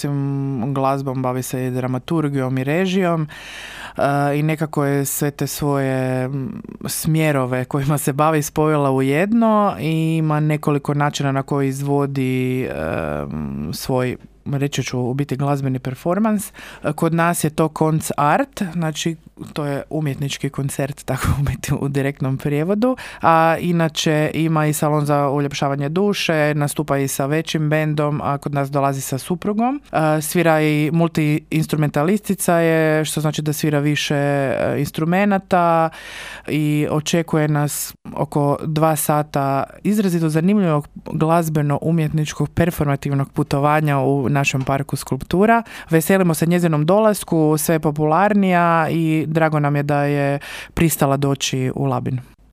osim glazbom bavi se i dramaturgijom i režijom i nekako je sve te svoje smjerove kojima se bavi spojila u jedno i ima nekoliko načina na koji izvodi svoj, reći ću, u biti glazbeni performans. Kod nas je to konc art, znači to je umjetnički koncert, tako u biti u direktnom prijevodu, a inače ima i salon za uljepšavanje duše, nastupa i sa većim bendom, a kod nas dolazi sa suprugom. Svira i multi-instrumentalistica je, što znači da svira više instrumenata i očekuje nas oko 2 sata izrazito zanimljivog glazbeno-umjetničkog performativnog putovanja u našem parku Skulptura. Veselimo se njezinom dolasku, sve je popularnija i drago nam je da je pristala doći u Labin.